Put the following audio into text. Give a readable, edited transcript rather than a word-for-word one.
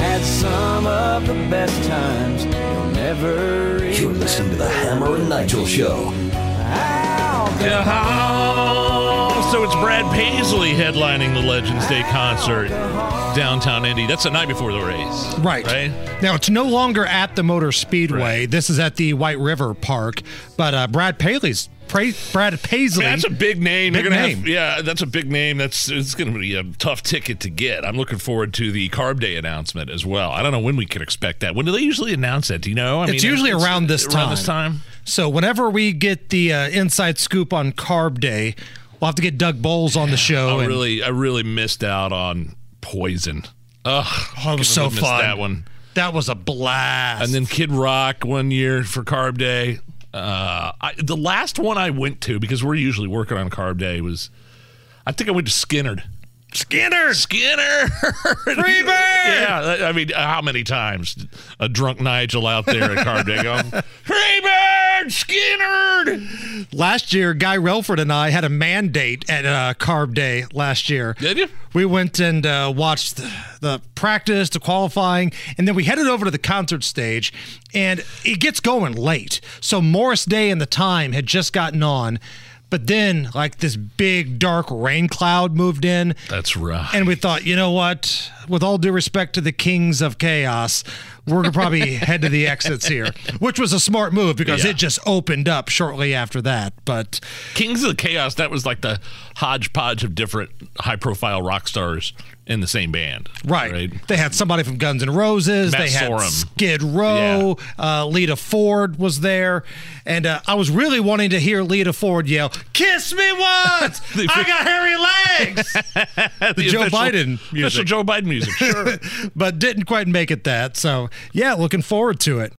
Had some of the best times you'll never remember. You're listening to the Hammer and Nigel Show. So it's Brad Paisley headlining the Legends Day concert downtown Indy. That's the night before the race. Right. Now, it's no longer at the Motor Speedway. Right. This is at the White River Park. But Brad Paisley. That's a big name. Big name. That's a big name. It's going to be a tough ticket to get. I'm looking forward to the Carb Day announcement as well. I don't know when we can expect that. When do they usually announce that? Do you know? It's usually around this time. So whenever we get the inside scoop on Carb Day, we'll have to get Doug Bowles on the show. I really missed out on Poison. It was so fun. That one. That was a blast. And then Kid Rock one year for Carb Day. The last one I went to, because we're usually working on Carb Day, I think I went to Skinner. Freebird! Yeah, I mean, how many times a drunk Nigel out there at Carb Day going, Freebird, Skinner! Last year, Guy Relford and I had a mandate at Carb Day last year. Did you? We went and watched the practice, the qualifying, and then we headed over to the concert stage, and it gets going late. So Morris Day and the Time had just gotten on, but then like this big dark rain cloud moved in. That's right. And we thought, you know what? With all due respect to the Kings of Chaos, we're going to probably head to the exits here, which was a smart move because it just opened up shortly after that. But Kings of the Chaos, that was like the hodgepodge of different high-profile rock stars in the same band. Right. They had somebody from Guns N' Roses. Matt they had Sorum. Skid Row. Lita Ford was there. And I was really wanting to hear Lita Ford yell, "Kiss me once! I got hairy legs!" the Joe Biden music. Official Joe Biden music, sure. But didn't quite make it that. So, yeah, looking forward to it.